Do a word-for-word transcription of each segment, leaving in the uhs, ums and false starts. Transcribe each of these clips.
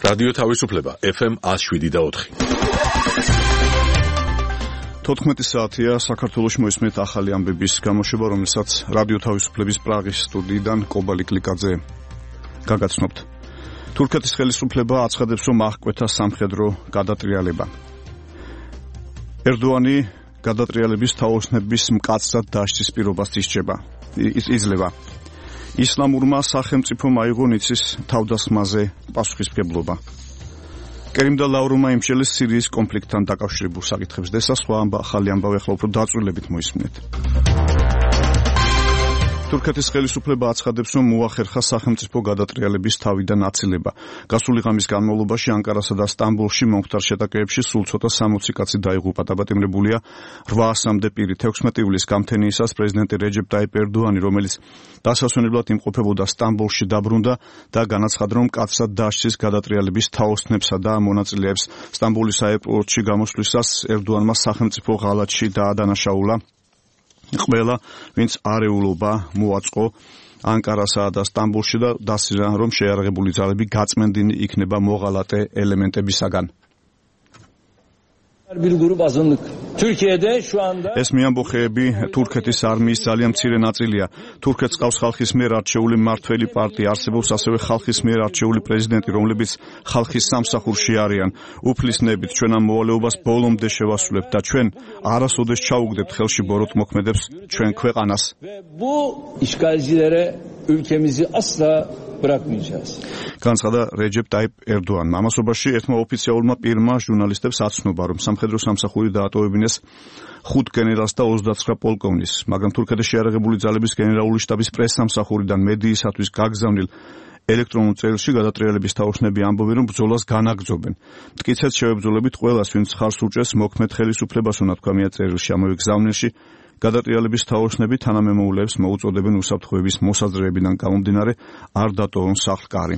რადიო თავისუფლება ეფ ემ one oh seven და four. თოთხმეტი საათია საქართველოში მოისმენთ ახალი ამბების გამოშვება, რომელსაც რადიო თავისუფლების პრაღის სტუდიიდან კობალი კლიკაძე გაგაცნობთ. თურქეთის ხელისუფლება აცხადებს, რომ აღკვეთა სამხედრო გადატრიალება. ერდოანი გადატრიალების თაოსნების მკაცრად დაშლის პირობას ისჩება. იძლევა. ისლამურმა სახელმწიფომ აიღო ნიცის თავდასხმაზე პასუხისმგებლობა. კერიმ და ლავრუმა იმსჯელეს სირიის კონფლიქტთან დაკავშირებულ საკითხებს. და სხვა ახალი ამბავი ახლა უფრო დაწვრილებით მოისმენთ. თურქეთის ხელისუფლება აცხადებს, რომ მოახერხა სახელმწიფო გადატრიალების თავიდან აცილება. გასული ღამის განმავლობაში ანკარასა და სტამბოლში მომხდარ შეტაკებებში სულ ცოტა სამოცი კაცი დაიღუპა. დაბატიმრებულია რვაასამდე პირი. თექვსმეტი ივლისს გამთენიისას პრეზიდენტი რეჯეპ ტაიპ ერდოანი, რომელიც დასასვენებლად იმყოფებოდა სტამბოლში, დაბრუნდა და განაცხადა, რომ მკაცრად დაშლის გადატრიალების თაოსნებსა და მონაწილეებს. სტამბოლის აეროპორტში გამოსვლისას ერდოანმა სახელმწიფო ღალატში დაადანაშაულა ყველა, ვინც არეულობა მოაწყო ანკარასა და სტამბოლში და დასიზრა, რომ შეიარაღებული ძალები გაწმენდილი იქნება მოღალატე ელემენტებისაგან. ეს მეამბოხეები თურქეთის არმიის ძალიან მცირე ნაწილია. თურქეთს ყავს ხალხის მიერ არჩეული მმართველი პარტია, არსებობს ასევე ხალხის მიერ არჩეული პრეზიდენტი, რომლებიც ხალხის სამსახურში არიან. უფლისნებით ჩვენ ამ მოვალეობას ბოლომდე შევასრულებთ და ჩვენ არასოდეს ჩაუგდებთ ხელში ბოროტ მოქმედებს ჩვენ ქვეყანას. განცხადა რეჯეპ ტაიპ ერდოანმა. ამასობაში ერთმა ოფიციალურმა პირმა ჟურნალისტებს აცნობა, რომ სამხედრო სამსახური დაატოვებინეს ხუთ გენერალს და ოცდაცხრა პოლკოვნიკს, მაგრამ თურქეთის შეიარაღებული ძალების გენერალური შტაბის პრესსამსახურიდან მედიისათვის გაგზავნილ ელექტრონულ წერილში გადატრიალების თაოსნები ამბობენ, რომ ბრძოლას განაგრძობენ. მტკიცედ შევებრძოლებით ყველას, ვინც ხარს უჭერს მოქმედ ხელისუფლებას, უნდა თქვა მია წერილში. ამავე გზავნილში გადატრიალების თაოსნები თანამემამულეებს მოუწოდებენ უსაფრთხოების მოსაზრებებიდან გამომდინარე არ დატოვონ სახლ-კარი.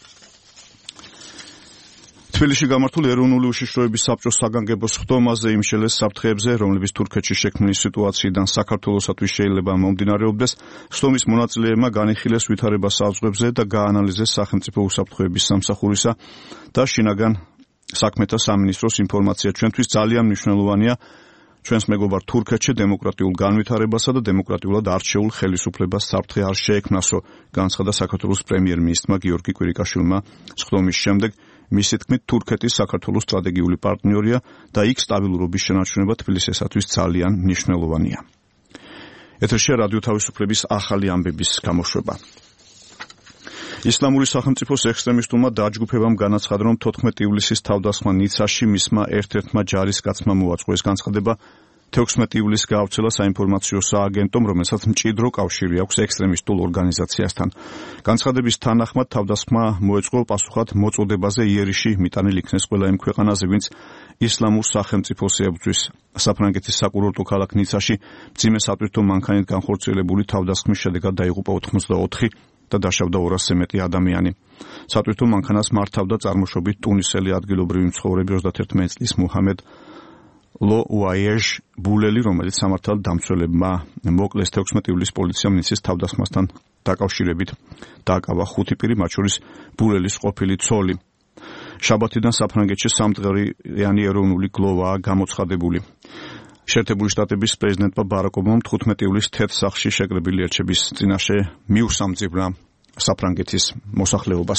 თბილისში გამართულ ეროვნული უშიშროების საბჭოს საგანგებო სხდომაზე იმსჯელეს საფრთხეებზე, რომლებიც თურქეთში შექმნილი სიტუაციიდან საქართველოსათვის შეიძლება მომდინარეობდეს. სხდომის მონაწილეებმა განიხილეს ვითარება საზღვრებზე და გაანალიზეს სახელმწიფო უსაფრთხოების სამსახურისა და შინაგან საქმეთა სამინისტროს ინფორმაცია. ჩვენთვის ძალიან მნიშვნელოვანია ჩვენს მეგობარ თურქეთში დემოკრატიულ განვითარებასა და დემოკრატიულად არჩეულ ხელისუფლებას საფრთხე არ შეექმნასო, განცხადა საქართველოს პრემიერ-მინისტრმა გიორგი კვირიკაშვილმა სხდომის შემდეგ. მისი თქმით, თურქეთის საქართველოს სტრატეგიული პარტნიორია და იქ სტაბილურობის შენარჩუნება თბილისისათვის ძალიან მნიშვნელოვანია. ეთერშია რადიო თავისუფლების ახალი ამბების გამოშვება. ისლამური სახელმწიფოს ექსტრემისტულმა დაჯგუფებამ განაცხადა, რომ თოთხმეტი ივლისის თავდასხმა ნიცაში მისმა ერთ-ერთმა ჯარისკაცმა მოაწყო. ეს განცხადება თექვსმეტი ივლისს გაავრცელა საინფორმაციო სააგენტომ, რომელსაც მჭიდრო კავშირი აქვს ექსტრემისტულ ორგანიზაციასთან. განცხადების თანახმად თავდასხმა მოეწყო პასუხად მოწოდებაზე იერიში მიტანილ იქნეს ყველა იმ ქვეყანაზე, ვინც ისლამურ სახელმწიფოს ებრძვის. საფრანგეთის საკურორტო ქალაქ ნიცაში მძიმე სატვირთო მანქანით განხორციელებული თავდასხმის შედეგად დაიღუპა ოცდაოთხი და დაშავდა ორასზე მეტი ადამიანი. სატვირთო მანქანას მართავდა წარმოშობით ტუნისელი ადგილობრივი მცხოვრები ოცდაერთი წლის მუჰამედ ლო უაიეჟ ბულელი, რომელიც სამართალ დამცველებმა მოკლეს. თექვსმეტი ივლისს პოლიციამ ნიცის თავდასხმასთან დაკავშირებით დააკავა ხუთი პირი, მათ შორის ბულელის ყოფილი ცოლი. შაბათიდან საფრანგეთში სამდღეღიანი ეროვნული გლოვაა გამოცხადებული. შეერთებული შტატების პრეზიდენტმა ბარაკ ობამამ თხუთმეტი ივლისს თეთრ სახლში შეკრებილი ელჩების წინაშე მიუსამძიბრა საფრანგეთის მოსახლეობას.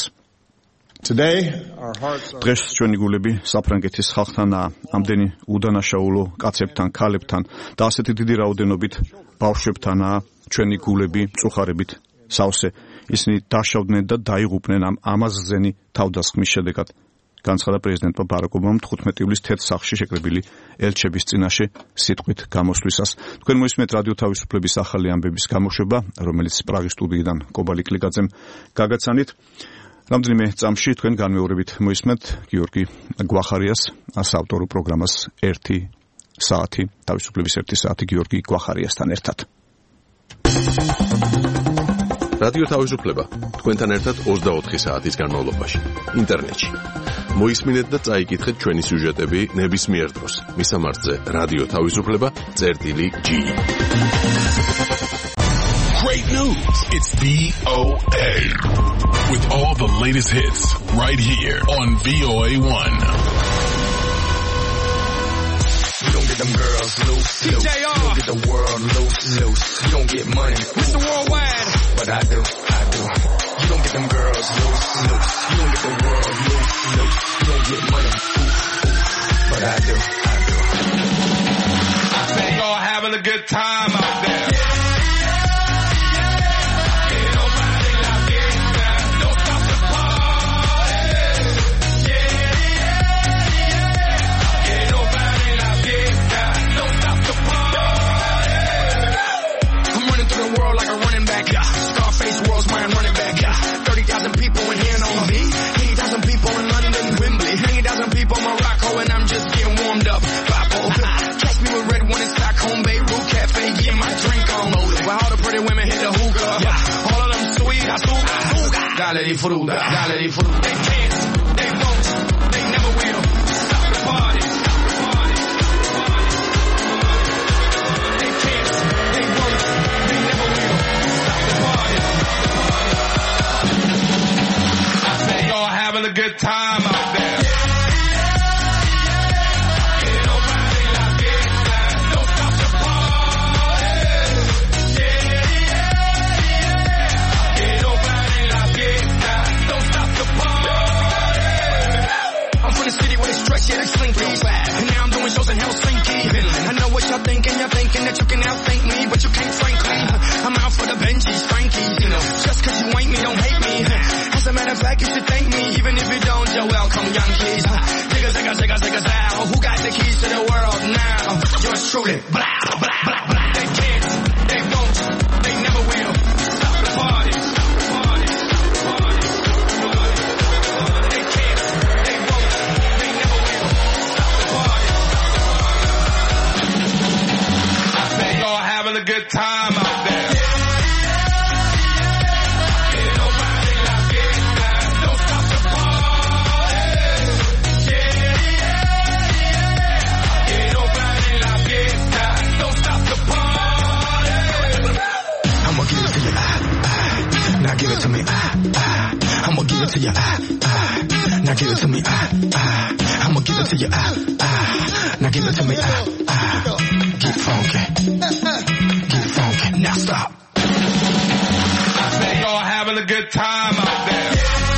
დღეს ჩვენი გულები საფრანგეთის ხალხთანაა, ამდენი უდანაშაულო კაცებთან, ქალებთან და ასეთი დიდი რაოდენობით ბავშვებთანაა ჩვენი გულები მწუხარებით სავსე. ისინი დაშავდნენ და დაიღუპნენ ამ ამაზღზენი თავდასხმის შედეგად, განცხადა პრეზიდენტმა ბარაკ ობამამ თხუთმეტი ივლისს თეთრ სახლში შეკრებილი ელჩების წინაშე სიტყვით გამოსვლისას. თქვენ მოისმენთ რადიო თავისუფლების ახალი ამბების გამოშვება, რომელიც პრაღის სტუდიიდან კობალი კლიკაძემ გაგაცანით. რამდენიმე წამში თქვენ განმეორებით მოისმენთ გიორგი გვახარიას საავტორო პროგრამას ერთი საათი, თავისუფლების ერთი საათი გიორგი გვახარიასთან ერთად. რადიო თავისუფლება თქვენთან ერთად ოცდაოთხი საათის განმავლობაში ინტერნეტში. მოისმინეთ და წაიკითხეთ ჩვენი სიუჟეტები ნებისმიერ დროს. მისამართზე რადიო თავისუფლება წერტილი ჯი. Great news! It's V O A. With all the latest hits right here on V O A one. You don't get them girls loose, loose. You don't get the world loose, loose. You don't get money, Mister Worldwide. But I do, I do. You don't get them girls loose, loose. You don't get the world loose, loose. You don't get money, ooh, ooh. But I do, I do. I say y'all having a good time out there. World's mine running back, yeah. thirty thousand people in here on me. eighty thousand people in London, Wembley. eighty thousand people in Morocco, and I'm just getting warmed up. Bible. Catch me with red one in Stockholm, Beirut Cafe, getting my drink on. While all the pretty women hit the hookah. Yeah. All of them sweet, I suga. Dale di fruta, dale di fruta. They can't, they won't, they never will. Stop the party. They can't, they won't, they never will. Stop the party. Having a good time out there. I'm from the city where they stretch, yeah, they slinky. And now I'm doing shows in Helsinki. I know what y'all thinking, you're thinking that you can outthink me, but you can't, frankly. I'm out for the Benjis, Frankies, you know. Just cause you ain't me, don't hate me. As a matter of fact, you should thank me, even if you don't, you're welcome, young kids. Digga, digga, digga, digga, digga, who got the keys to the world now? Yours truly, blah, blah, blah, blah. They can't, they won't, they never will. Stop the party. They can't, they won't, they never will. Stop the party. I say y'all having a good time out there. Give it to me, ah, ah. I'ma give it to you, ah, ah. Now give it to me, ah, ah. I'ma give it to you, ah, ah. Now give it to me, ah, ah. Get funky, get funky. Now stop. I say y'all having a good time out there.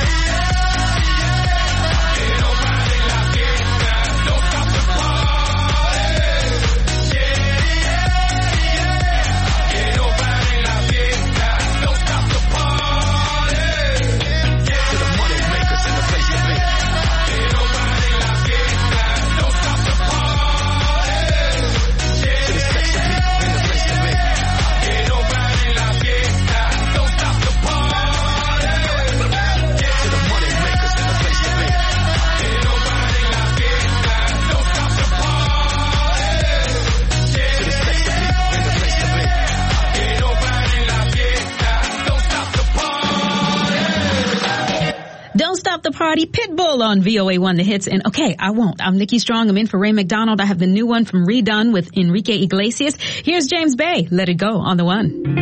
The party, Pitbull on V O A one, the hits. And okay, I won't. I'm Nikki Strong. I'm in for Ray McDonald. I have the new one from Redone with Enrique Iglesias. Here's James Bay. Let It Go on the one.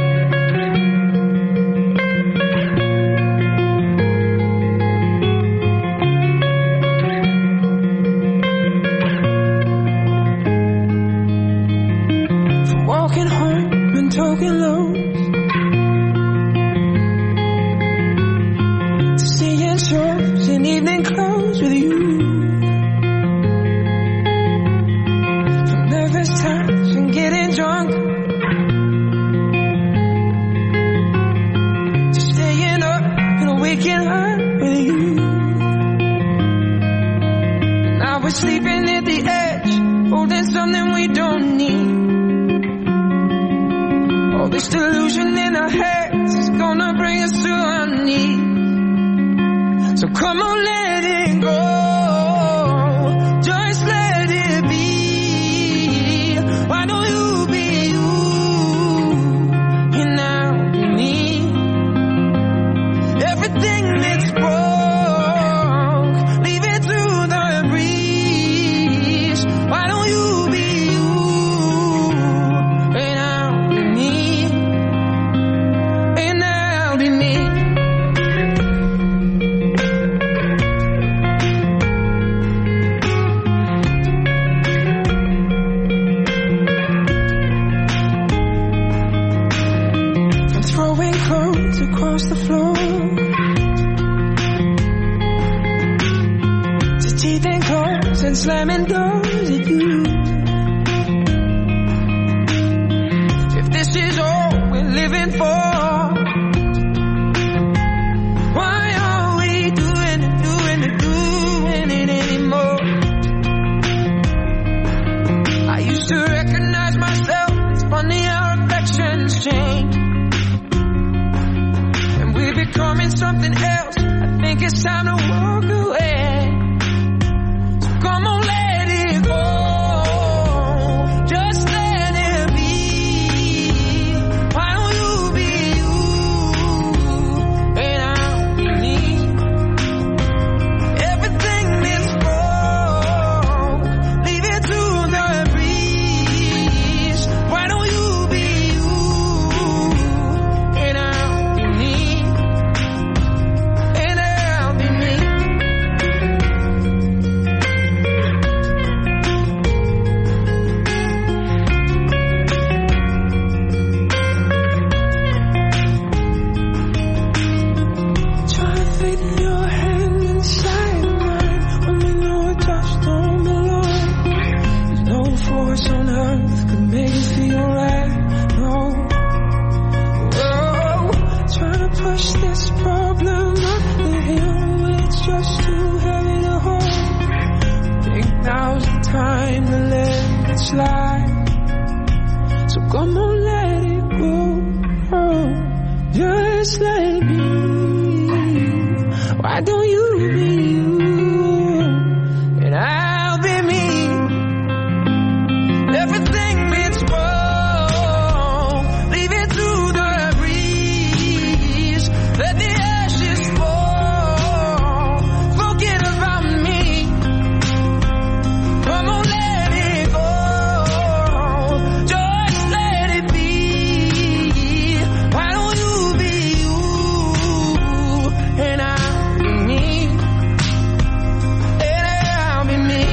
Walking home and talking low, seeing shows in evening clothes with you, from nervous times and getting drunk, to staying up and waking up with you. And I was sleeping at the edge, holding something we don't need. All this delusion in our heads is gonna bring us to our knees. So come on, let it go. Just let it be. Why don't you be you? And now be me. Everything that's broke, leave it to the breeze. Why don't you be you? And now be me. And across the floor. The teeth and claws and slamming doors at you. If this is all we're living for, why are we doing it, doing it, doing it anymore? I used to recognize myself. It's funny how affections change, and we're becoming something else. I think it's time to walk away. So come on, let it go. Just let it be. Why don't you be you and I'll be me? Everything is wrong. Leave it to the breeze. Why don't you be you and I'll be me? And I'll be me. Try to fit your hand inside mine. When we know it just don't belong. There's no force on earth could make it feel right. No. Whoa. Trying to push this problem up the hill when it's just too heavy to hold. Think now's the time to let it slide. So come on, let it go. Oh, just let it be. Why don't you be you and I'll be me? Everything is wrong. Leave it to the breeze. Let the ashes fall. Forget about me. Come on, let it go. Just let it be. Why don't you be you and I'll be me? And I'll be me.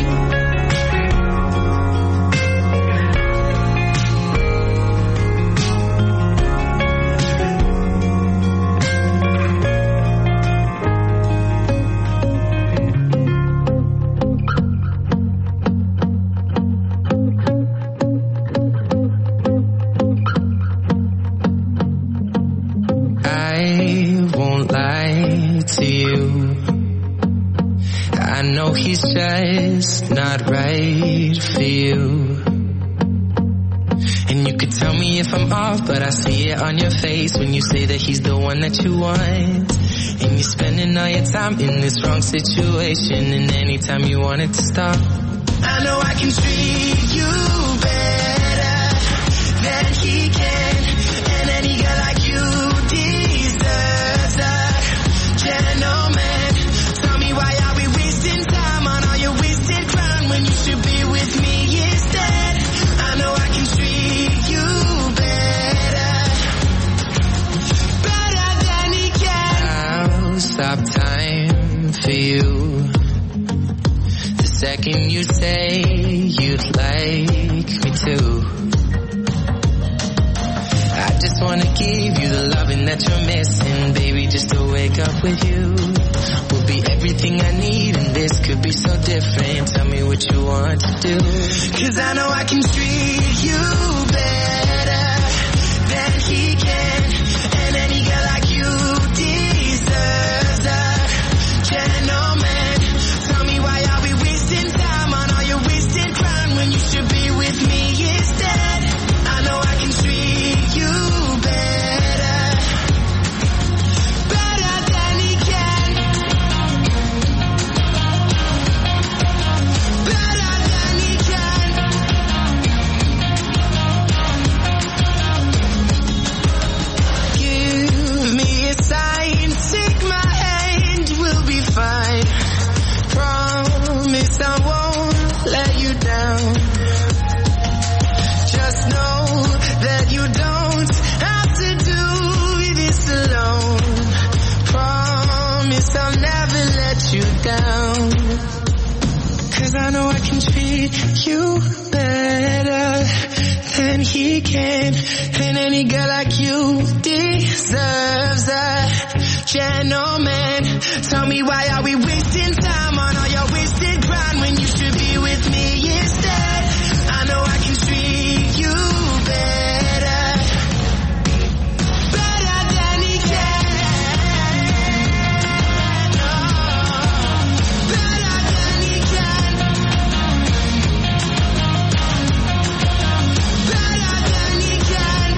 I won't lie to you. I know he's just not right for you. And you could tell me if I'm off, but I see it on your face when you say that he's the one that you want. And you're spending all your time in this wrong situation, and anytime you want it to stop, I know I can treat you better than he can. And any girl like you deserves a gentleman. Tell me, why are we wasting time on all your wasted crown when you should be with me instead? I know I can treat you better, better than he can. I'll stop time for you the second you say you'd like me to. I just wanna give you the loving that you're missing, baby, just to wake up with you will be everything I need, and this could be so different. Tell me what you want to do, 'cause I know I can treat you better than he can. And any girl like you deserves a gentleman. Tell me, why are we wasting time on all your wasted crown when you should be with me instead? I know I can treat you better, better than he can, better than he can. Give me a sign, take my hand, we'll be fine. Promise I won't let you down. Just know that you don't have to do this alone. Promise I'll never let you down. 'Cause I know I can treat you better than he can. And any girl like you deserves a gentleman. Tell me why are we wasting time on all your wasted grind when you should be with me instead. I know I can treat you better, better than he can. Oh, better than he can. Better than he can.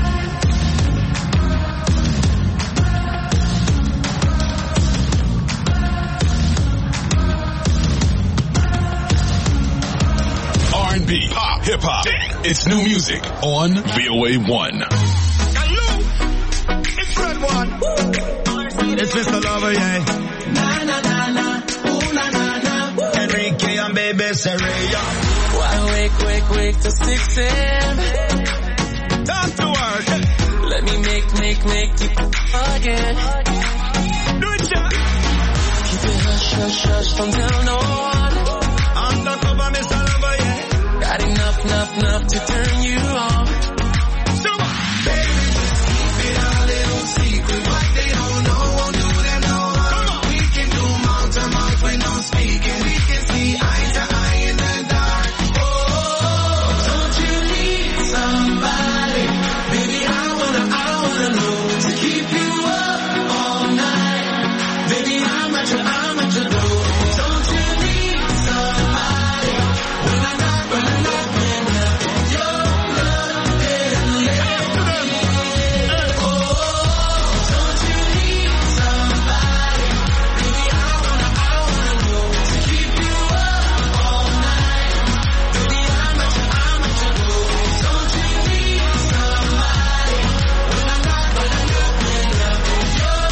R and B, pop, hip hop. It's new music on V O A one. Hello, it's Red One. It's Mister Lover, yeah. Na na na na, ooh na na na. Enrique and Baby Serena. Why wake, wake, wake till six a.m. Time to work. Let me make, make, make you again. Do it, Jack. Keep it hush, hush, hush, don't tell no one. Undercover, Mister Lover, yeah. Got enough, enough, enough to turn you on. So, baby, just keep it a little secret. What they don't know won't do them no harm. We can do mouth to mouth when no speaking. We can see eye to eye in the dark. Oh, Don't you need somebody? Baby, I wanna, I wanna know to keep you up all night. Baby, I'm at your, I'm at your door. Don't you need somebody? When I knock, when I knock, when I your love is late. Oh, don't you need somebody? Baby, I wanna, I wanna know to keep you up all night. Baby, I'm at your, I'm at your door. Don't you need somebody? When I knock, when I knock, when I your love is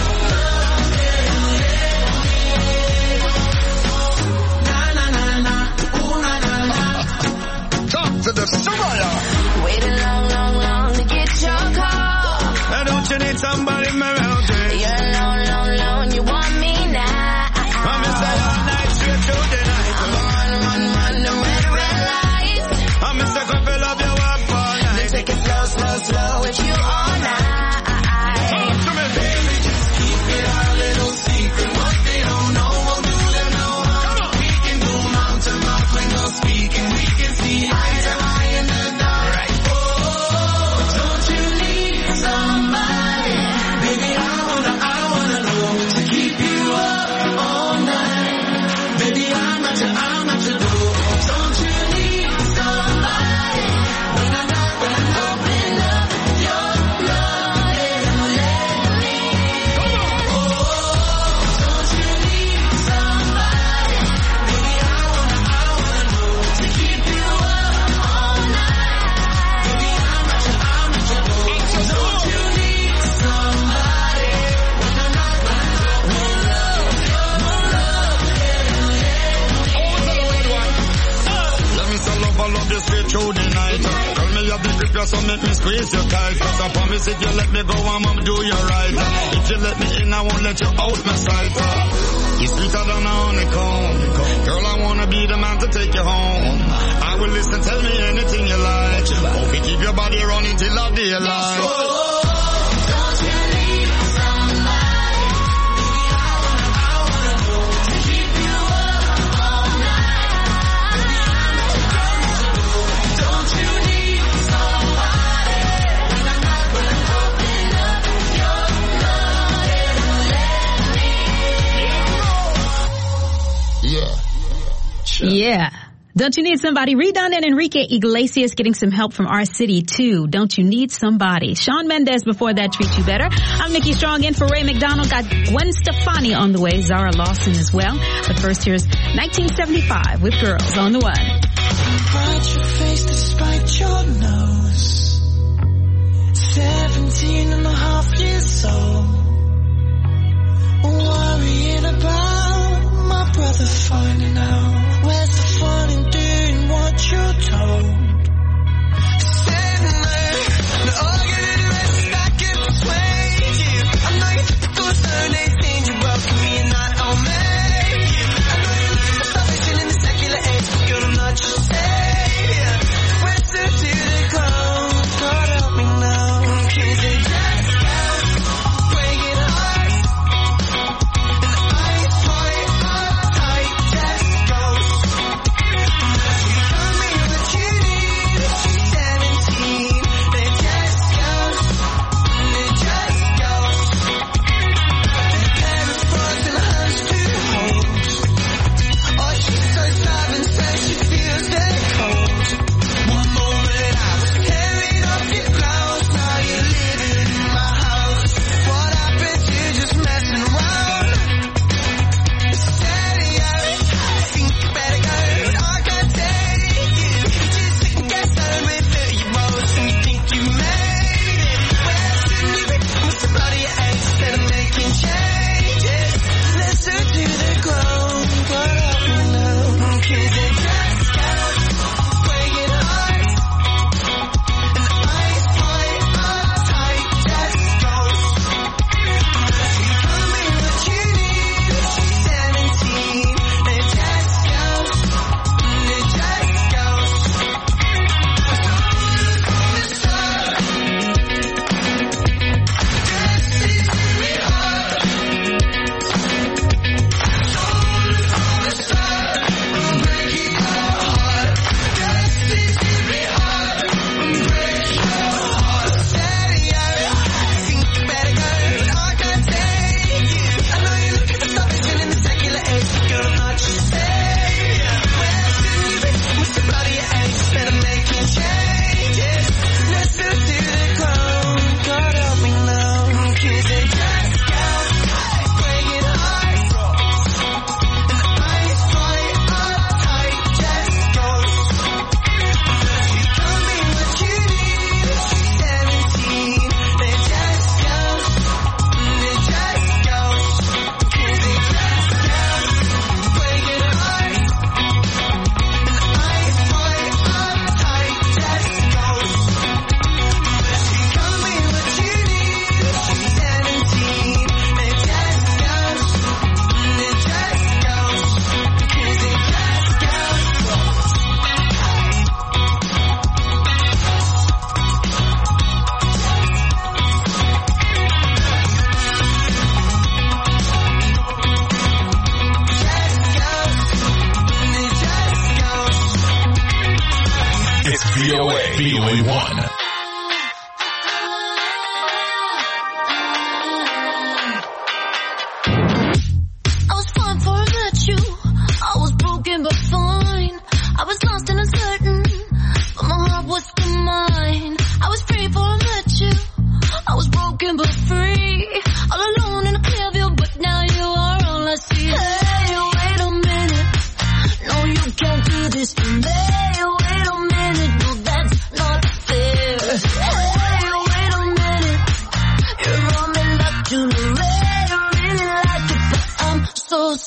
late. Na na na na, ooh na na na. talk to the Soraya. Waiting long, long, long to get your call. Now don't you need somebody around you? You're alone, alone, alone. You want me now? I'm Mister All Night straight through the night. I'm on, run, run the red, red lights. I'm Mister Couple of you up all Then night. take it slow, slow, slow with you all night. Talk to me, baby. Just keep it a little secret. What they don't know won't do them no harm. We can do mouth to mouth when no speaking. We can see eye to eye in the dark. Oh, Don't you need somebody? Baby, I wanna, I wanna know to keep you up all night. Baby, I'm at your, I'm at your door. Don't you need somebody? When I knock, when I open up your love is let me. Oh, don't you need somebody? Baby, I wanna, I wanna know to keep you up all night. Baby, I'm at your, I'm at your door. Don't you need somebody? When I knock, when I open up your love let me sell love, I love you straight through the night. Tell me you the grip, you so make me squeeze you tight. Cause I promise if you let me go, I'm gonna do you right. If you let me in, I won't let you out my sight. You're sweeter than a honeycomb. Girl, I wanna be the man to take you home. I will listen, tell me anything you like. Hope you keep your body running till I daylight. Don't you need somebody? Baby, I wanna, I wanna know to keep you up all night. Baby, I'm at your, I'm at your door. Don't you need somebody? When I knock, when I open up your love is let me. Yeah. Yeah. Don't you need somebody? Redone and Enrique Iglesias getting some help from our city too. Don't you need somebody? Shawn Mendes before that, Treat You Better. I'm Nikki Strong in for Ray McDonald. Got Gwen Stefani on the way. Zara Lawson as well. But first here's nineteen seventy-five with Girls on the One. Hide your face despite your nose. Seventeen and a half years old. Worrying about my brother finding out. Where's the fun in doing what you're told? Standing there, the argument I can persuade you. I know you're typical third eighteen, you welcome me and I don't make you. I know you learned the salvation in the secular age, but girl, I'm not your savior. Where's the to the clothes? God help me now. Cause it just goes breaking hearts.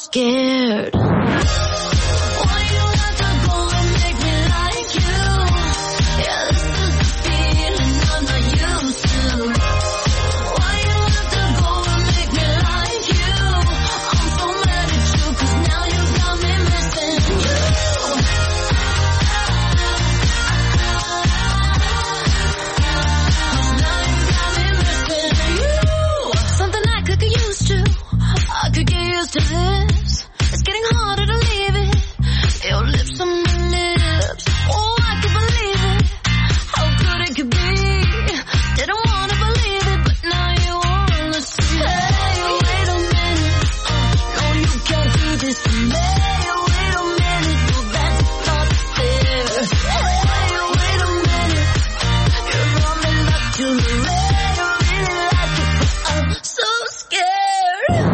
scared. To this, it's getting harder to leave it. Your lips on my lips. Oh, I can believe it. How good it could be. Didn't wanna believe it, but now you wanna see. Hey, wait a minute. Uh, no, you can't do this to me. Wait a minute, no, that's not fair. Hey, wait a minute. You're running back to me. I really like it, but I'm so scared.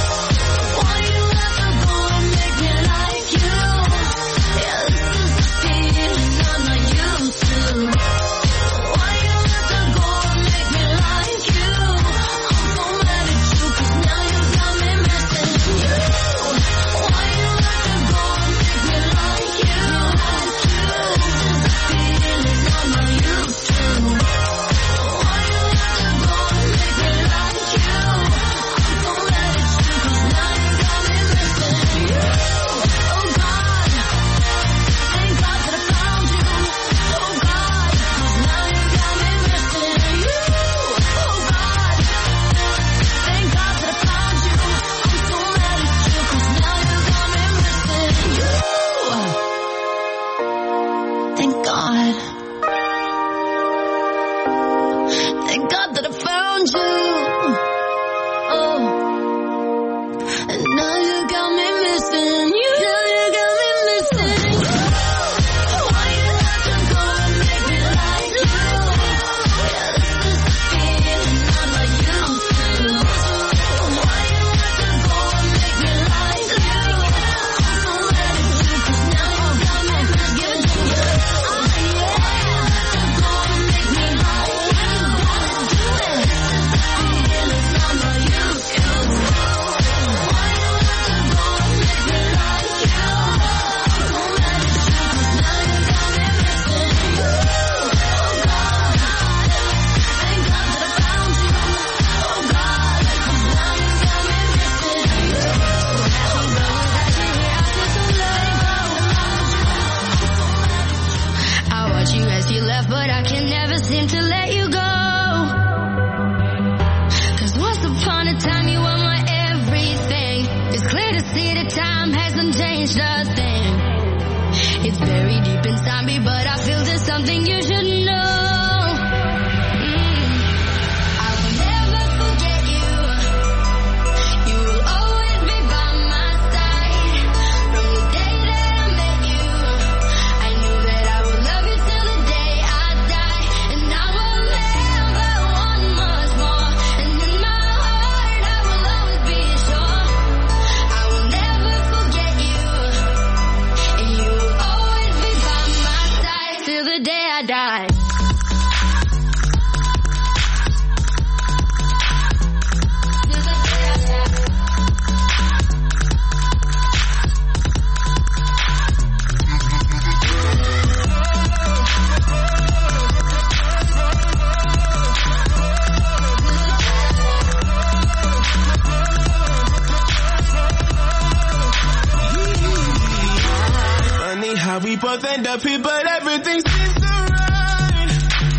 We both end up here, but everything seems to right.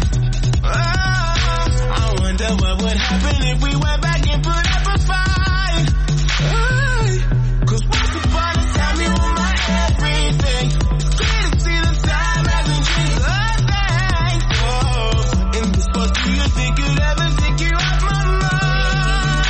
Oh, I wonder what would happen if we went back and put up a fight. Oh, cause once upon a time you were my everything. It's clear to see the time hasn't changed a thing. Oh, in this world, do you think you'd ever take you off my mind?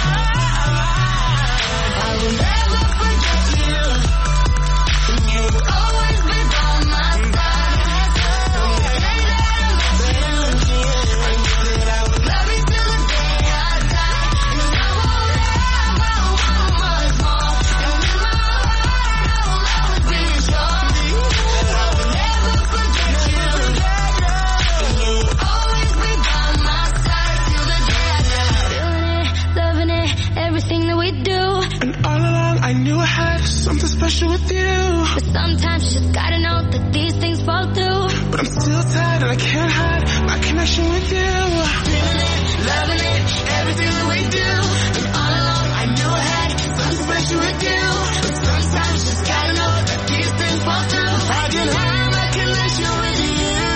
I will never forget you. You will always be by my side. From the day that I met you, I knew that I would love you till the day I die. And I won't ever want much more. And in my heart, I will always be sure that I will never forget you. And you will always be by my side till the day I die. Feeling it, loving it, everything that we do. And all along I knew I had something special with you. But sometimes you just gotta know that these things fall through. But I'm still tired and I can't hide my connection with you. Feeling it, loving it, everything that we do. And all along I knew I had something special with you. But sometimes you just gotta know that these things fall through. I can hide my connection with you.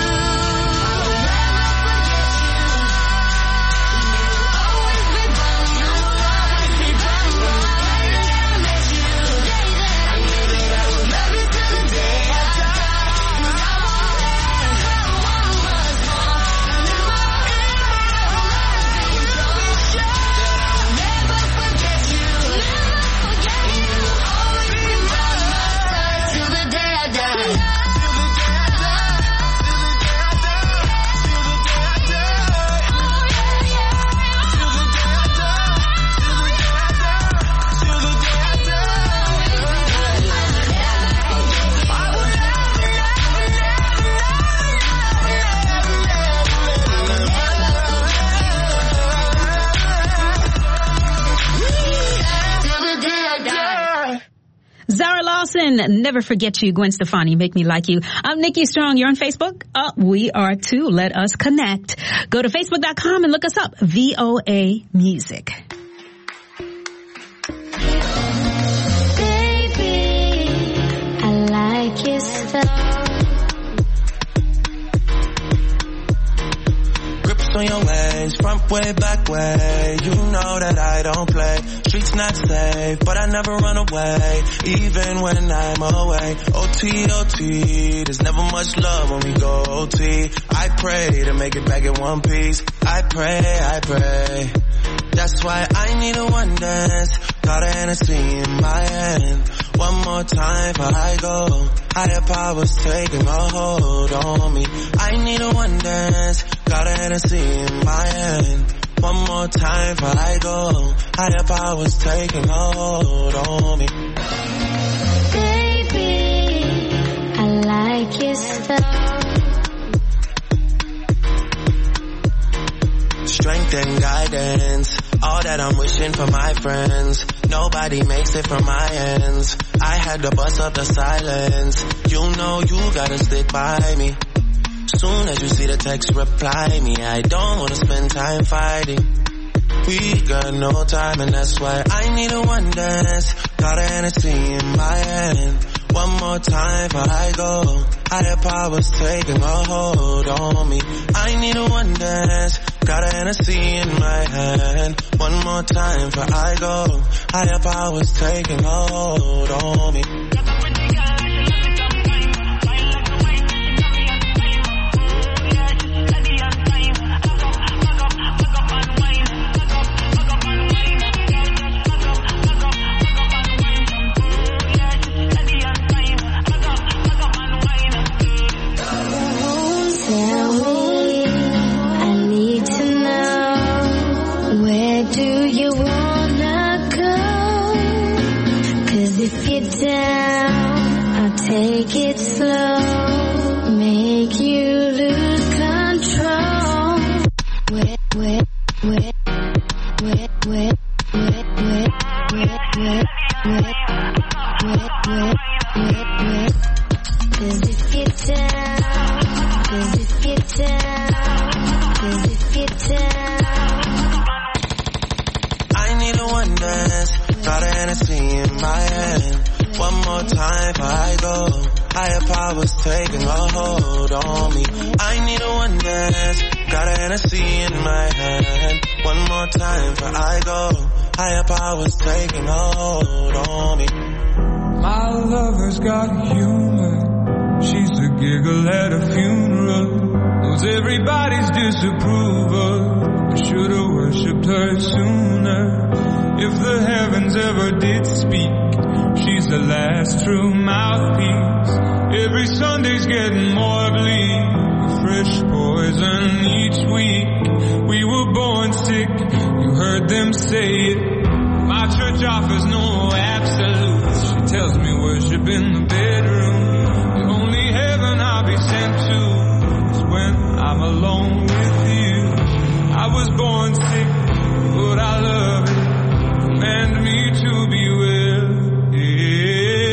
Never Forget You, Gwen Stefani, Make Me Like You. I'm Nikki Strong. You're on Facebook? Oh, we are too. Let us connect. Go to facebook dot com and look us up. V O A Music. Baby, I like your stuff. Grips on your ways, front way, back way. You know that I don't play. Streets not safe, but I never run away, even when I'm away. O T, O T, there's never much love when we go O T. I pray to make it back in one piece. I pray, I pray. That's why I need a one dance. Got a Hennessy in my hand. One more time before I go. Higher powers taking a hold on me. I need a one dance. Got a Hennessy in my hand. One more time before I go. Higher powers taking a hold on me. Baby, I like your stuff. Strength and guidance, all that I'm wishing for my friends. Nobody makes it from my ends. I had to bust up the silence. You know you gotta stick by me. Soon as you see the text, reply me. I don't wanna spend time fighting. We got no time and that's why I need a one dance. Got a Hennessy in my hand. One more time before I go. Higher powers taking a hold on me. I need a one dance. Got a Hennessy in my hand. One more time before I go. Higher powers taking a hold on me. Take it slow, make you lose control. Wet, wet, wet, wet, wet, wet, wet, wet, wet, wet, wet, wet, wet, wet. Cause if you're down, cause if you're down, cause if you're down. I need a one dance, got a Hennessy in my hand. One more time before I go. Higher powers taking a hold on me. I need a one dance. Got a Hennessy in my hand. One more time before I go. Higher powers taking a hold on me. My lover's got humor. She's a giggle at a funeral. Knows everybody's disapproval. I should've worshipped her sooner. If the heavens ever did speak, she's the last true mouthpiece. Every Sunday's getting more bleak. Fresh poison each week. We were born sick, you heard them say it. My church offers no absolutes. She tells me worship in the bedroom. The only heaven I'll be sent to is when I'm alone with you. I was born sick, but I love it. Command me to be well. Yeah.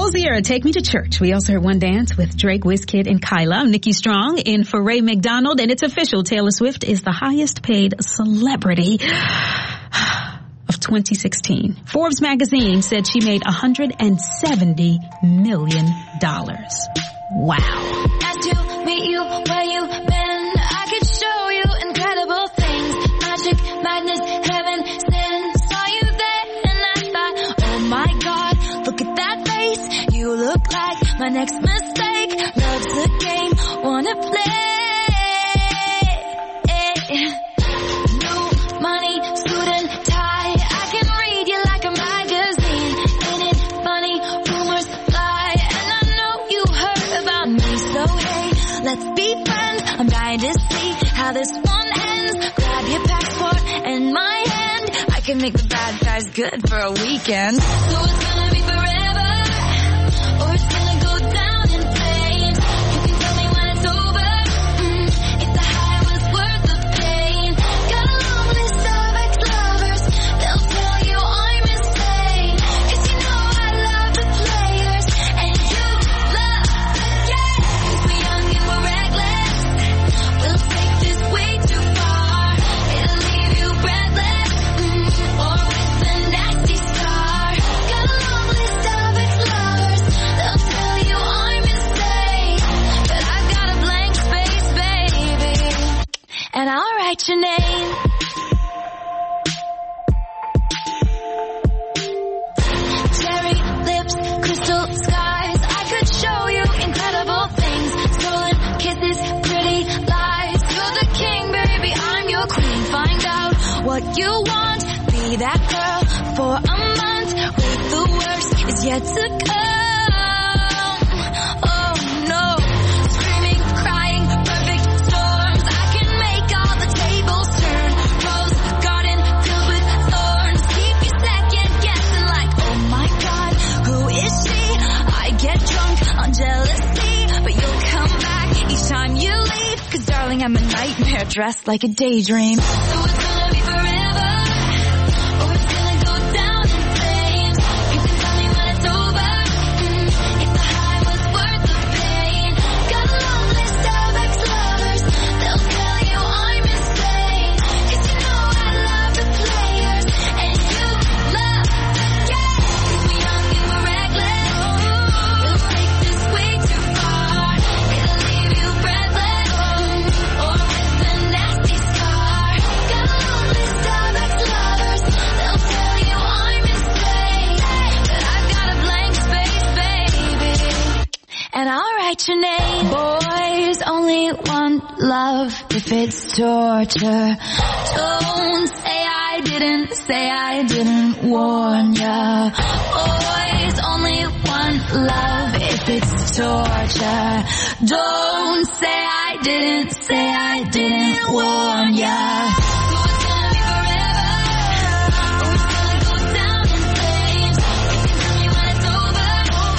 Dozier, Take Me to Church. We also heard One Dance with Drake, Wizkid, and Kyla. I'm Nikki Strong in for Ray McDonald, and it's official. Taylor Swift is the highest paid celebrity of twenty sixteen. Forbes magazine said she made one hundred seventy million dollars. Wow. Nice to meet you where you been. I could show you incredible things. Magic, madness, heaven, sin. Saw you there and I thought, oh my God, look at that face. You look like my next mistake. Love's the game, wanna play. New money, suit and tie. I can read you like a magazine. Ain't it funny? Rumors fly. And I know you heard about me. So hey, let's be friends. I'm dying to see how this one ends. Grab your passport and my hand. I can make the bad guys good for a weekend. So it's gonna be forever, or it's gonna go down in flames. You can tell me when it's over, mm, if the high was worth the pain. Got a long list of ex-lovers, they'll tell you I'm insane. 'Cause you know I love the players, and you love the game. 'Cause we're young and we're reckless, we'll take this way too far. It'll leave you breathless, mm, or with a nasty scar. Got a long list of ex-lovers, they'll tell you I'm insane. But I've got a blank space, baby, and I'll write your name. Cherry lips, crystal skies. I could show you incredible things. Stolen kisses, pretty lies. You're the king, baby, I'm your queen. Find out what you want. Be that girl for a month. Wait, the worst is yet to come. Oh no. Screaming, crying, perfect storms. I can make all the tables turn. Rose garden filled with thorns. Keep you second guessing like, oh my God, who is she? I get drunk on jealousy, but you'll come back each time you leave. 'Cause darling, I'm a nightmare dressed like a daydream. So it's gonna be forever, or it's gonna go down in flames. You can tell me when it's over, mm, if the high was worth the pain. Got a long list of ex-lovers, they'll tell you I'm insane. 'Cause you know I love the players, and you love the game. 'Cause we're young and we're reckless, we'll take this way too far. It'll leave you breathless, mm, or with a nasty scar. Got a long list of ex-lovers, they'll tell you I'm insane. But I've got a blank space, baby, and I'll write your name. Boys only want love if it's torture. Don't say I didn't, say I didn't warn ya. Boys only want love if it's torture. Don't say I didn't, say I didn't warn ya. So it's gonna be forever, or it's gonna go down in flames. You can tell me when it's over,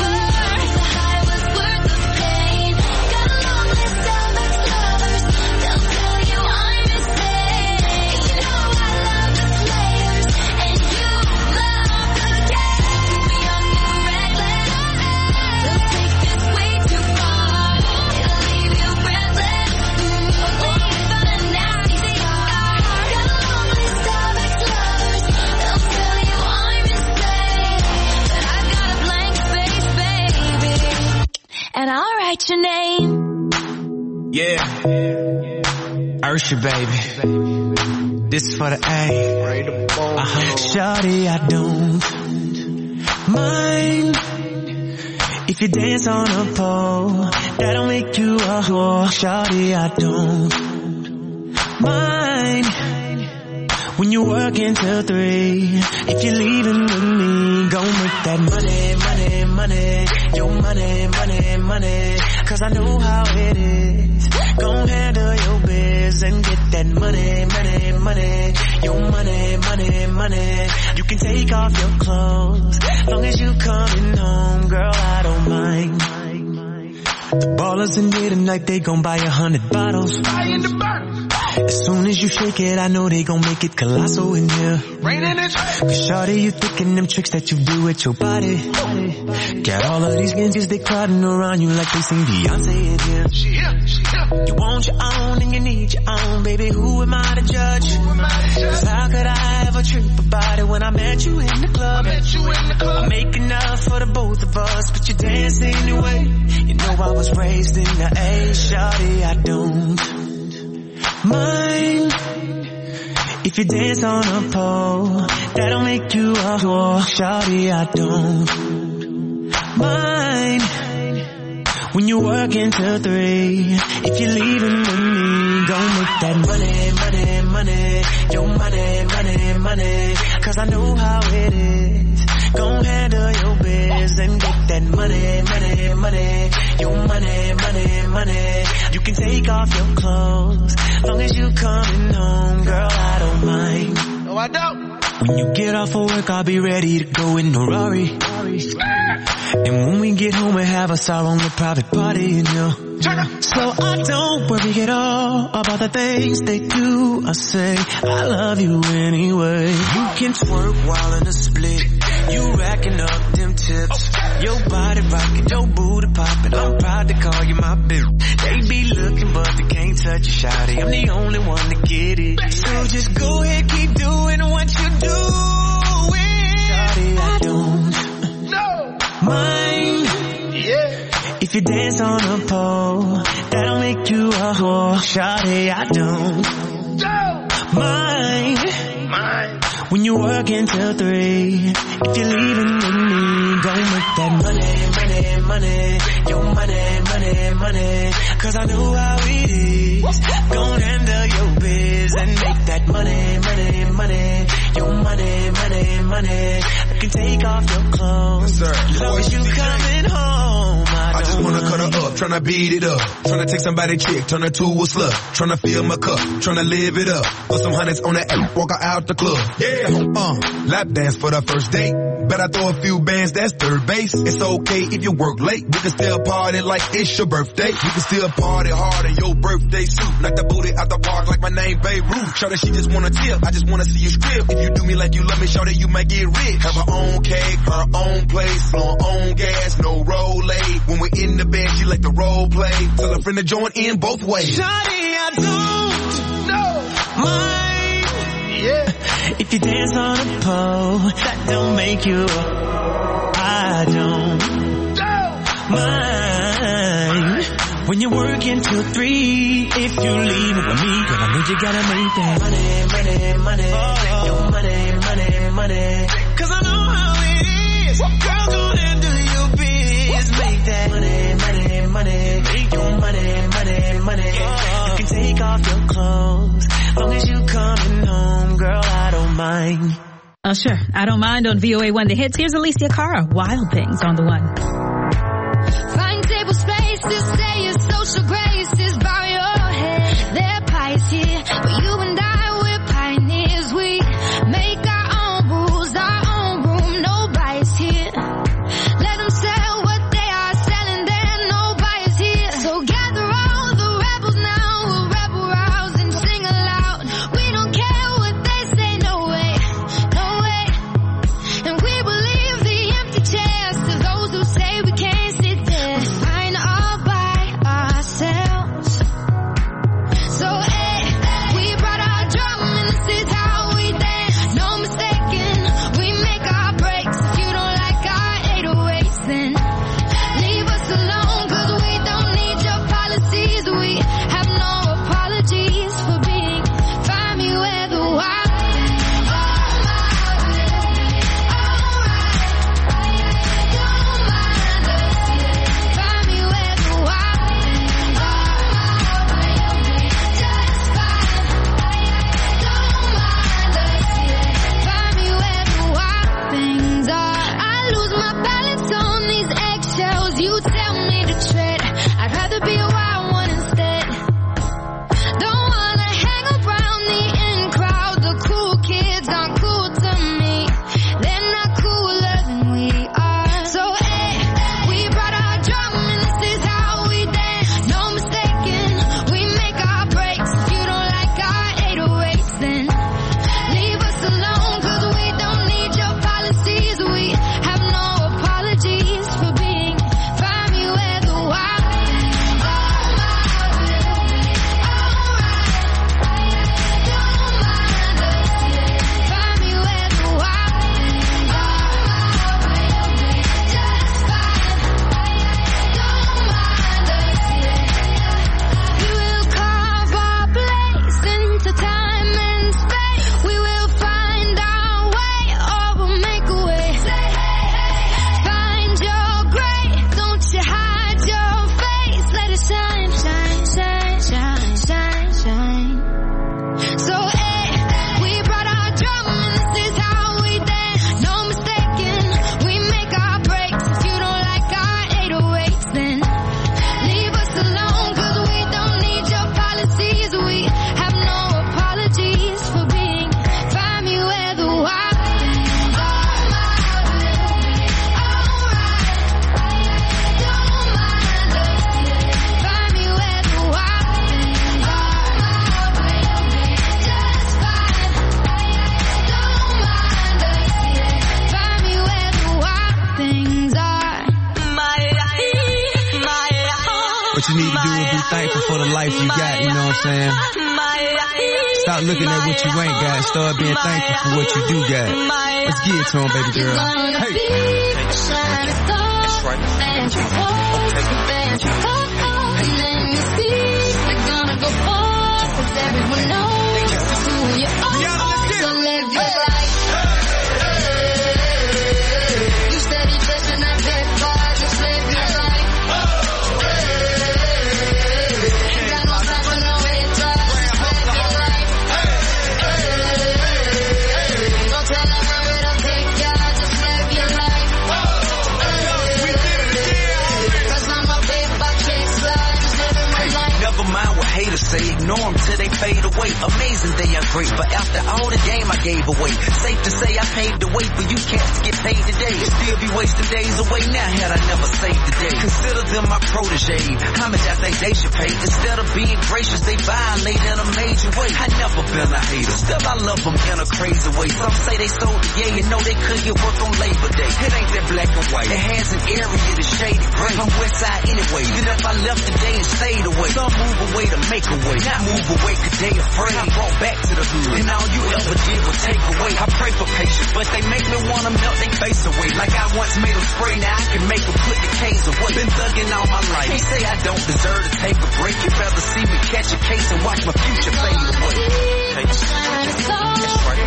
if the high was worth the pain. Got a long list of ex-lovers, they'll tell you I'm insane. You know I love the players, and you love the game. 'Cause we're young and we're reckless, we'll take this way too far. It'll leave you breathless, mm, or with a nasty scar. Got a long list of ex-lovers, they'll tell you I'm insane. But I've got a blank space, baby, and I'll write your name. Yeah. Ursha, baby. This is for the A. Uh-huh. Shawty, I don't mind if you dance on a pole. That'll make you a whore. Shawty, I don't mind when you work until three. If you're leaving with me, go make that money, money, money. Your money, money, money. 'Cause I know how it is. Go handle your biz and get that money, money, money. Your money, money, money. You can take off your clothes, long as you coming home, girl, I don't mind. The ballers in here tonight, they gon' buy a hundred bottles. As soon as you shake it, I know they gon' make it colossal in here. Cause shawty, you thinking them tricks that you do with your body. Got all of these ninjas, they crowding around you like they sing Beyonce in here. She here, she here. You want your own and you need your own, baby. Who am I to judge? Cause how could I ever trip about it when I met you in the club? I met you in the club. I make enough for the both of us, but you dance anyway. You know I was raised in the A, shawty, I don't mind if you dance on a pole. That'll make you a whore, shawty, I don't mind when you work until three. If you're leaving with me, gon' make that money, money, money. Your money, money, money. Cause I know how it is. Gon' handle your biz and get that money, money, money. Your money, money, money. You can take off your clothes, long as you coming home, girl, I don't mind. No, I don't. When you get off of work, I'll be ready to go in a Rari. And when we get home, we have us our own little private party, you know. So I don't worry at all about the things they do. I say, I love you anyway. You can twerk while in a split. You racking up them tips. Your body rocking, your booty popping. I'm proud to call you my bitch. They be looking, but they can't touch you, shawty. I'm the only one to get it. So just go ahead, keep doing what you're doing. Shawty, I don't No. mind. Yeah. If you dance on a pole, that'll make you a whore. Shawty, I don't No. mind Mine. when you work until three. If you're leaving with me, don't make that money, money, money. Your money, money, money. Cause I know how it is. Gon' handle your biz and make that money, money, money. Your money, money, money. I can take off your clothes, Yes, sir. as long as you coming home. I, I just don't wanna cut mind. her up, tryna beat it up. Tryna take somebody chick, turn her to a slut. Tryna fill my cup, tryna live it up. Put some hundreds on that app, walk her out the club. Yeah, uh, lap dance for the first date. Bet I throw a few bands, that's third base. It's okay if you work late. We can still party like it's your birthday. We can still party hard in your birthday suit. Knock the booty out the park like my name Babe Ruth. Shout she just wanna tip, I just wanna see you strip. If you do me like you love me, shout that you might get rich. Have her own cake, her own place, blow her own gas, no roll-ay. When we're in the bed, she like the role play. Tell her friend to join in both ways. Shawty, I don't No. mind. Yeah. If you dance on a pole, that don't make you a, I don't No. mind when you're working till three. If you leave it with me, girl, I know you gotta make that money, money, money. Oh. Your money, money, money. Cause I know how it is. Girl, go and do your biz. Make that money, money, money. Make your money, money, money. Oh. You can take off your clothes, long as you coming home, girl, I don't mind. Oh, sure. I don't mind on V O A one The Hits. Here's Alicia Cara, Wild Things on the one. Find table spaces, say your social graces, bow your head. They're pies here, but you and I, we're pioneers. We make our own rules, our own room, no bias here. Let them sell what they are selling, there no bias here. So gather all the rebels now, we'll rebel rouse and sing aloud. We don't care what they say, no way, no way. And we will leave the empty chairs to those who say we you need to do is be thankful for the life you got, you know what I'm saying? Stop looking at what you ain't got. Start being thankful for what you do got. Let's get it to him, baby girl. Hey. That's right. Everyone knows who you are. So live your life. You said you just in that bed, boy. Just live your life. Ain't got no time for no haters. Just live your life. Don't tell them where it'll take ya. Just live your life. Cause I'm a big buck chase life. Just living my life. Never mind what haters say, ignore them till they fade away. Amazing they are great, but after all the game I gave away. Safe to say I paved the way for you cats to get paid today. Still be wasting days away now had I never saved the day. Consider them my protege, how much I think they should pay. Instead of being gracious, they violate in a major way. I never been a hater, still I love them in a crazy way. Some say they sold the yay and know they could get work on Labor Day. It ain't that black and white, it has an area that's shaded gray. I'm west side anyway, even if I left today and stayed away. Some move away to make a way, not move away cause they afraid. I brought back to the hood, and all you ever did was take away. I pray for patience, but they make me wanna melt they face away. Like I once made them spray, now I can make them put the K's away. Been thugging all my life, they say I don't deserve to take a break. You'd rather see me catch a case and watch my future fade away. Okay. That's right.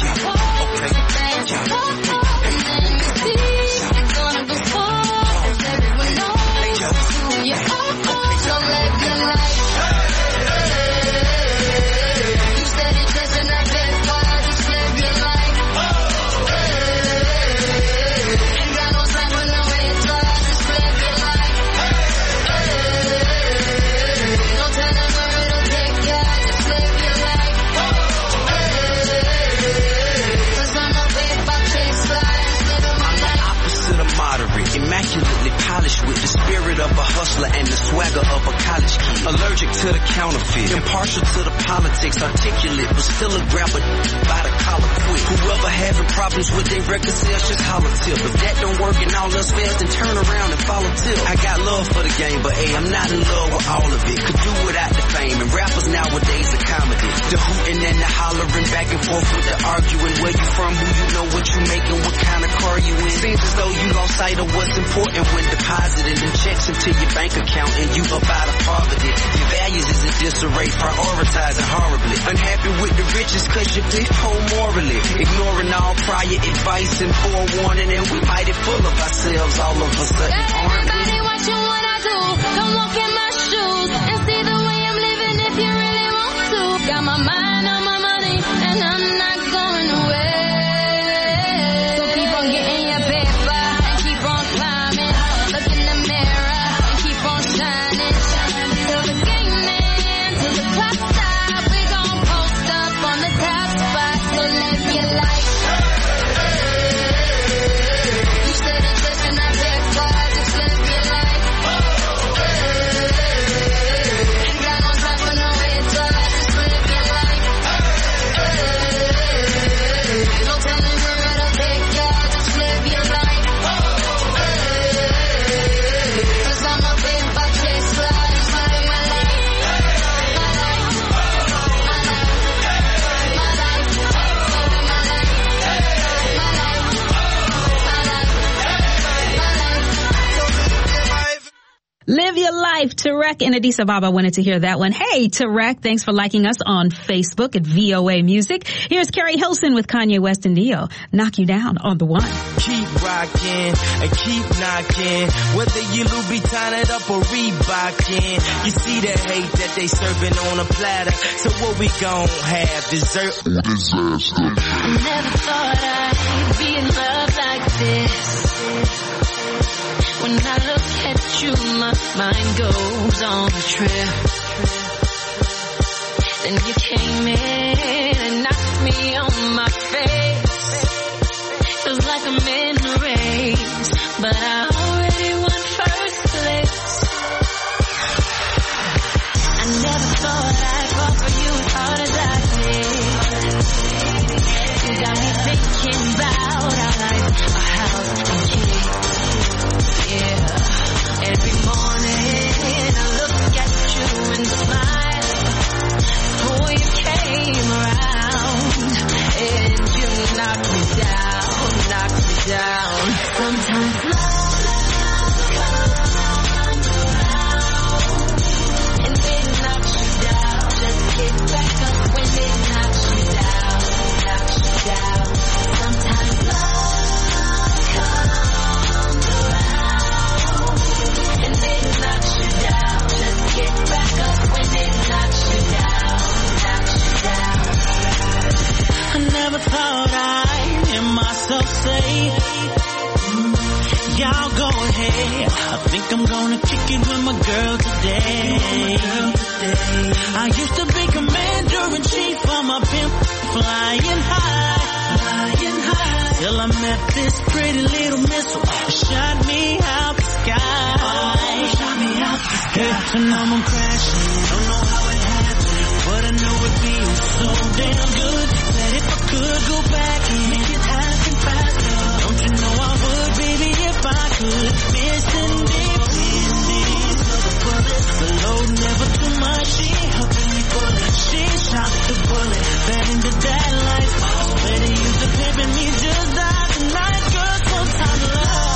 Immaculately polished with the spirit of a hustler and the swagger of a college kid. Allergic to the counterfeit, impartial to the politics, articulate, but still a grabber by the collar quick. Whoever having problems with their record sales, just holler tip. If that don't work and all else fails, then turn around and follow tip. I got love for the game, but hey, I'm not in love with all of it. Could do without the fame, and rappers nowadays are comedy. The hooting and the hollering, back and forth with the arguing. Where you from, who you know, what you making, what kind of car you in. Seems as though you lost sight of what's important when depositing them checks into your bank account and you up out of poverty. Your values is in disarray, prioritizing horribly. Unhappy with the riches cause you pick poor morally. Ignoring all prior advice and forewarning, and we mighty full of ourselves all of a sudden, aren't we? Everybody watching what I do, don't walk in my shoes and see the way I'm living if you really want to. Got my mind on my money and I'm not going away. So keep on getting your paper and keep on climbing. Look in the mirror and keep on shining. Till the game ends, till the clock stops, we gon' post up on the top spot. So live your life. You said it's just in that bed, boy, just live your life. Ain't got no time for no haters, just live your life. No telling where it'll take ya, just live your life. Cause I'm a big buck chaser, just living my life. My life, my life, my life, living my life. My life, my life, my life. Live your life. Tarek and Addis Ababa wanted to hear that one. Hey, Tarek, thanks for liking us on Facebook at V O A Music. Here's Carrie Hilson with Kanye West and Neo. Knock You Down on the one. Keep rocking and keep knocking. Whether you Louboutin it up or Reebokin. You see the hate that they serving on a platter. So what we gon' have? Dessert? I Disaster. never thought I'd be in love like this. When I look at you, my mind goes on a trip. Then you came in and knocked me on my face. Feels like I'm in a race, but I already won first place. I never thought I'd fall for you as hard as I did. You got me thinking about our life, our house and kids. Yeah, every morning I look I think I'm gonna kick it with my girl today. I used to be commander-in-chief for my pimp, flying high, flying high. Till I met this pretty little missile, shot me out the sky. Oh, shot me out the sky. Hey, and I'm crashing, don't know how it happened, but I know it feels so damn good that if I could go back and make it happen faster, don't you know I would, baby, if I could. Missing deep in these other bullets, the load never too much. She helping me pull it, she shot the bullet, fed into that life. Better use the pimp and me just die tonight, girl. Sometimes love.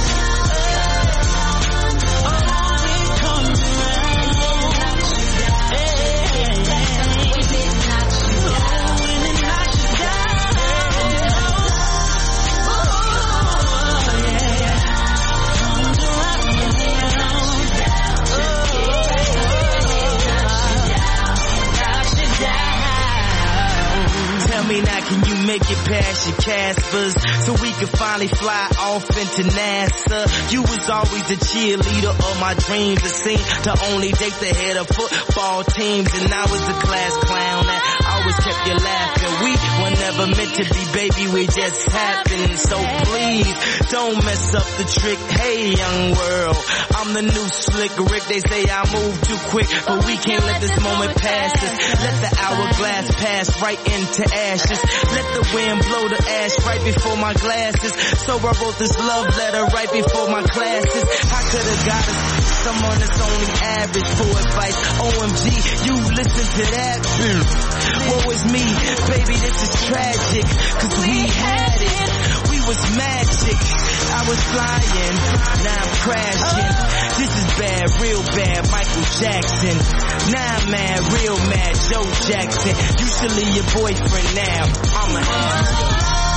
Tell me now, can you make it past your Caspers so we can finally fly off into NASA? You was always the cheerleader of my dreams. It seemed to only date the head of football teams, and I was the class clown that always kept you laughing. We were never meant to be, baby, we just happened. So please, don't mess up the trick. Hey, young world, I'm the new slick Rick. They say I move too quick, but we can't let this moment pass us. Let the hourglass pass right into ashes. Let the wind blow the ash right before my glasses. So I wrote this love letter right before my classes. I could have got us someone that's only average for advice. O M G, you listen to that? Woe is me, baby, this is tragic, cause we had it, we was magic. I was flying, now I'm crashing. This is bad, real bad, Michael Jackson. Now I'm mad, real mad, Joe Jackson. You should leave your boyfriend now, I'm a hand.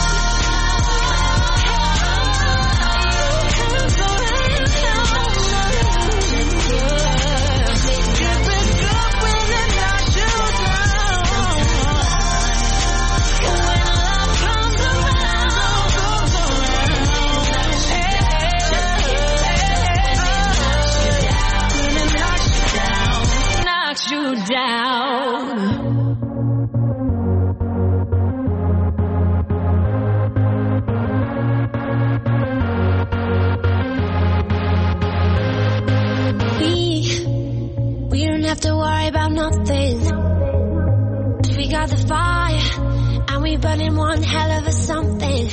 You down. We, we don't have to worry about nothing. We got the fire, and we burning one hell of a something.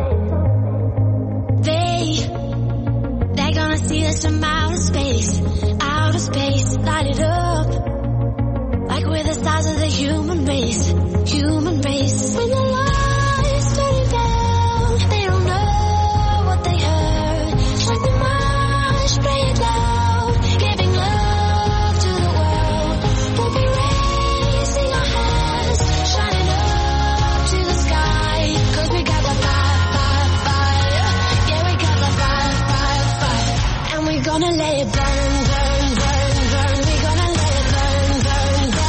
They, they're gonna see us from outer space, outer space, light it up. Like we're the stars of the human race, human race. When the lights turning down, they don't know what they heard. Shine the march, play it loud, giving love to the world. We'll be raising our hands, shining up to the sky. Cause we got the fire, fire, fire. Yeah, we got the fire, fire, fire. And we're gonna let it burn, burn, burn, burn. We're gonna let it burn, burn, burn.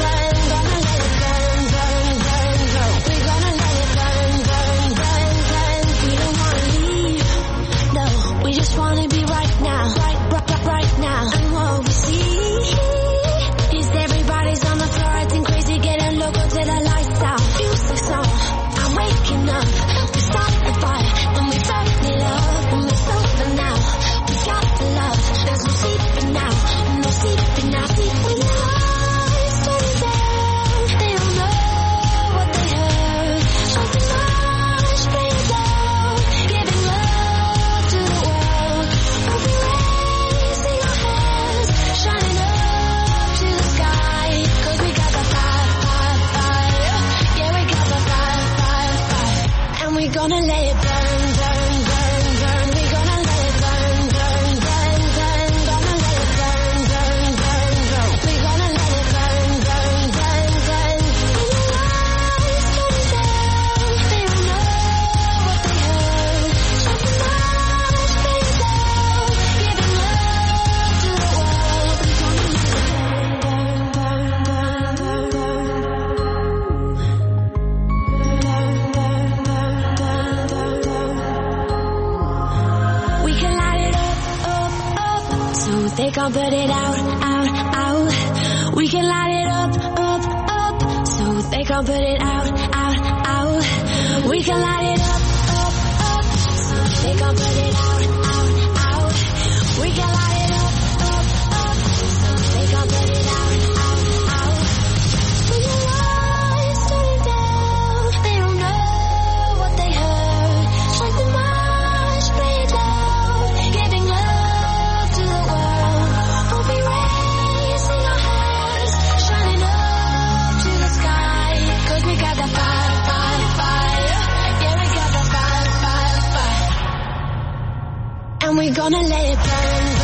Wanna be right now, right, right, right now. And what we see is everybody's on the floor acting crazy, getting local till the lights out. Music's on, I'm waking up. We start the fire, and we burn it up, and it's over now. We got the love, there's no secret. they can't put it out, out, out. We can light it up, up, up, so they can't put it out, out, out. We can light it up, up, up, so they can't put it out, out, out. We can light it up, up, up, so they can't put it out, out, out. When your lights turning down, they don't know what they heard. Shut the march, play it loud, giving love to the world. We'll be raising our hands, shining up to the sky. 'Cause we got that fire, fire, fire. Yeah, we got that fire, fire, fire. And we're gonna let it burn, burn.